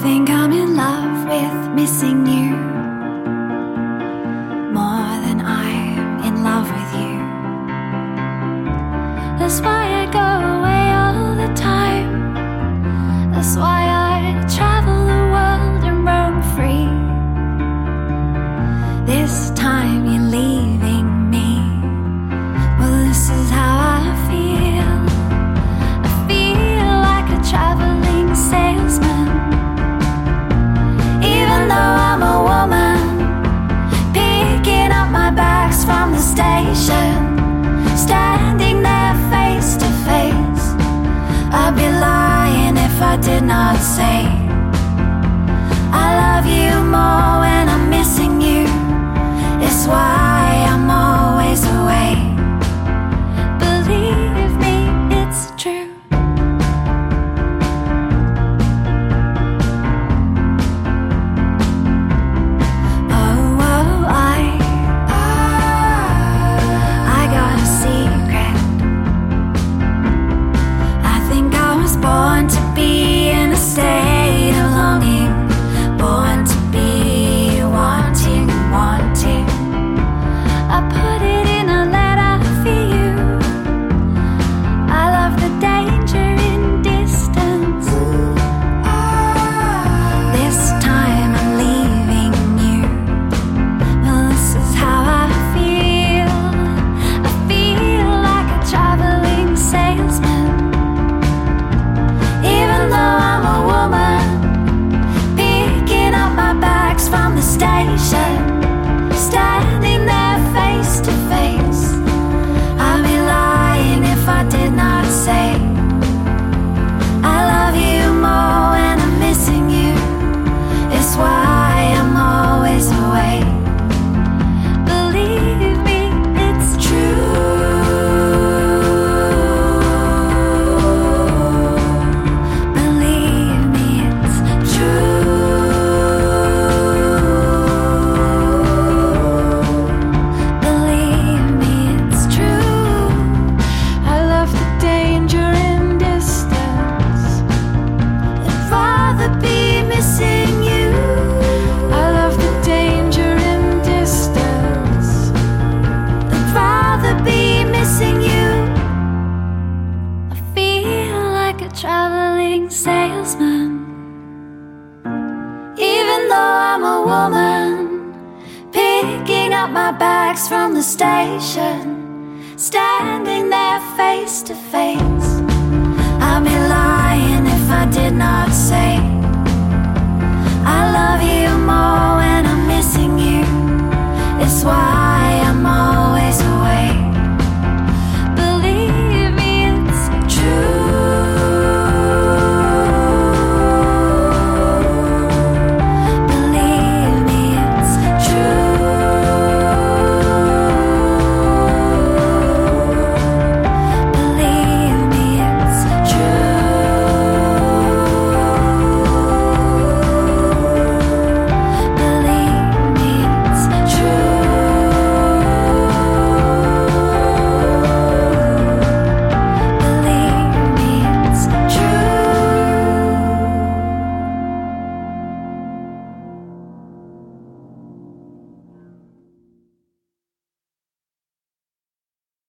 think I'm in love with missing you more than I'm in love with you. That's why I go away all the time. That's why I travel the world and roam free. This time you're leaving me. Well, this is how I feel. I feel like a traveling salesman. Even though I'm a woman, picking up my bags from the station, standing there face to face. I'd be lying if I did not say I love you more when I'm missing you. It's why I'm always away. Believe me, it's true. I got a secret. I think I was born to be in a state of longing, born to be wanting. I put it in a letter for you. I love the danger in distance. This time I'm leaving you. Well, this is how I feel. I feel like a traveling salesman. Even though I'm a woman, picking up my bags from the station, standing there face to face. I'd be lying if I did not say I love you more when I'm missing you. It's why I'm always away. Believe me, it's true. Believe me, it's true. Believe me, it's true. I love the danger in distance. I'd rather be missing you. I love the danger in distance. I'd rather be missing you. I feel like a traveling salesman. Even though I'm a woman, picking up my bags from the station, standing there face to face. I'd be lying if I did not